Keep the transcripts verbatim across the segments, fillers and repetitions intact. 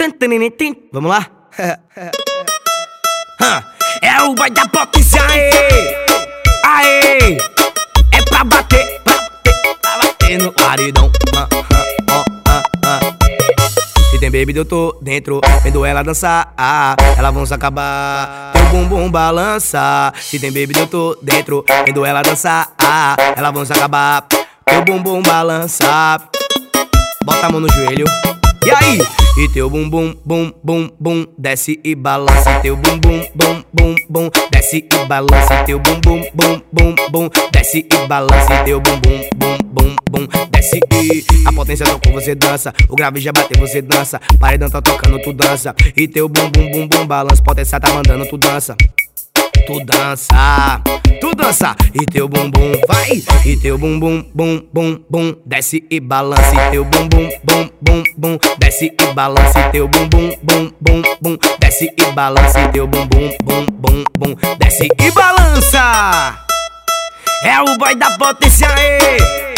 Vamos lá? É o boy da potência, aê! Aê! É pra bater, pra bater, pra bater no paredão. Se tem baby, eu tô dentro, vendo ela dançar, ah, elas vão se acabar, teu bumbum balança. Se tem baby, eu tô dentro, vendo ela dançar, ah, elas vão se acabar, teu bumbum balança. Bota a mão no joelho, e aí? E teu bumbum, bum, bum, bum, desce e balança. Teu bumbum, bum, bum, bum, desce e balança. Teu bumbum, bum, bum, bum, desce e balança. Teu bumbum, bum, bum, bum, desce e a potência tocou, você dança. O grave já bateu, você dança. Paredão tá tocando, tu dança. E teu bumbum, bum, bum, balança. Potência tá mandando, tu dança. Tu dança, tu dança, e teu bumbum vai, e teu bumbum, bum, bum, bum, desce e balança, e teu bumbum, bum, bum, bum, desce e balança, e teu bumbum, bum, bum, bum, desce e balança, e teu bumbum, bum, bum, bum, desce e balança. É o boy da potência, aê!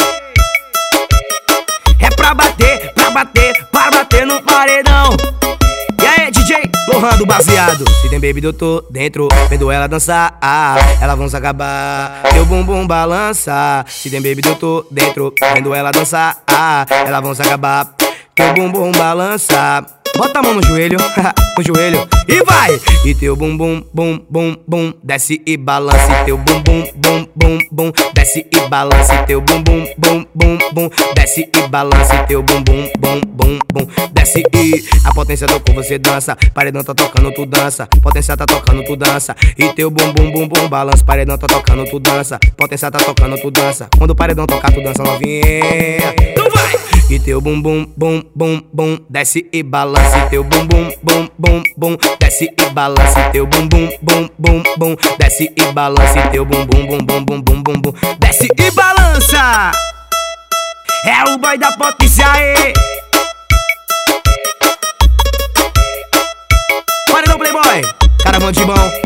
É pra bater, pra bater, para bater no paredão. E aí, D J? Lohan do baseado. Se tem baby, eu tô dentro, vendo ela dançar, ah, elas vão se acabar, teu bumbum balança. Se tem baby, eu tô dentro, vendo ela dançar, ah, elas vão se acabar, teu bumbum balança. Bota a mão no joelho, no joelho, e vai! E teu bumbum, bum, bum, bum, desce e balança. E teu bumbum, bum, bum, bum, desce e balança. E teu bumbum, bum, bum, bum, desce e balança. E teu bumbum, bum, bum, bum, desce e a potência tocou, você dança. Paredão tá tocando, tu dança. Potência tá tocando, tu dança. E teu bumbum, bum, bum, balança. Paredão tá tocando, tu dança. Potência tá tocando, tu dança. Quando o paredão tocar, tu dança novinha. Tu vai! E teu bumbum, bum, bum, bum, desce e balança. E teu bumbum, bum, bum, bum, desce e balança. E teu bumbum, bum, bum, bum, desce e balança. E teu bumbum, bum, bum, bum, bum, bum, bum, desce e balança. É o boy da potência, aê! Paredão Playboy, caravão de bom.